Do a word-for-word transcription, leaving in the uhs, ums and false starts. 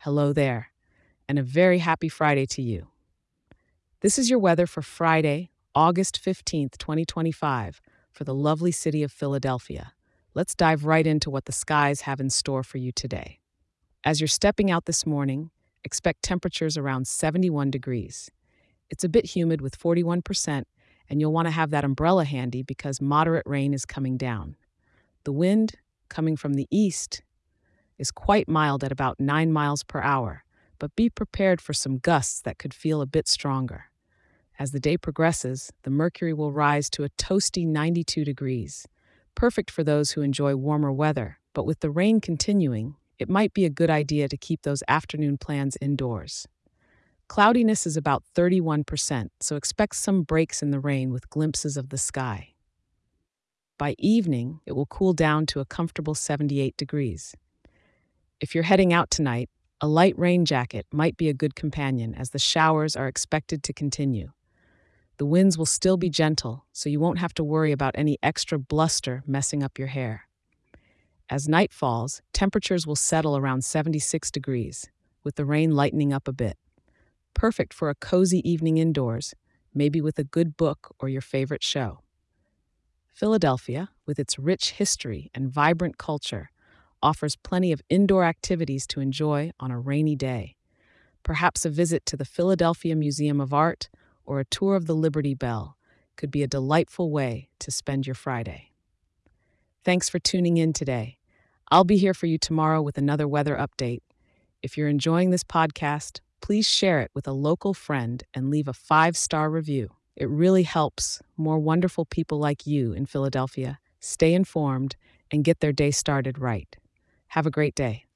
Hello there, and a very happy Friday to you. This is your weather for Friday, August fifteenth, twenty twenty-five, for the lovely city of Philadelphia. Let's dive right into what the skies have in store for you today. As you're stepping out this morning, expect temperatures around seventy-one degrees. It's a bit humid with forty-one percent, and you'll want to have that umbrella handy because moderate rain is coming down. The wind, coming from the east, is quite mild at about nine miles per hour, but be prepared for some gusts that could feel a bit stronger. As the day progresses, the mercury will rise to a toasty ninety-two degrees, perfect for those who enjoy warmer weather, but with the rain continuing, it might be a good idea to keep those afternoon plans indoors. Cloudiness is about thirty-one percent, so expect some breaks in the rain with glimpses of the sky. By evening, it will cool down to a comfortable seventy-eight degrees. If you're heading out tonight, a light rain jacket might be a good companion as the showers are expected to continue. The winds will still be gentle, so you won't have to worry about any extra bluster messing up your hair. As night falls, temperatures will settle around seventy-six degrees, with the rain lightening up a bit. Perfect for a cozy evening indoors, maybe with a good book or your favorite show. Philadelphia, with its rich history and vibrant culture, offers plenty of indoor activities to enjoy on a rainy day. Perhaps a visit to the Philadelphia Museum of Art or a tour of the Liberty Bell could be a delightful way to spend your Friday. Thanks for tuning in today. I'll be here for you tomorrow with another weather update. If you're enjoying this podcast, please share it with a local friend and leave a five-star review. It really helps more wonderful people like you in Philadelphia stay informed and get their day started right. Have a great day.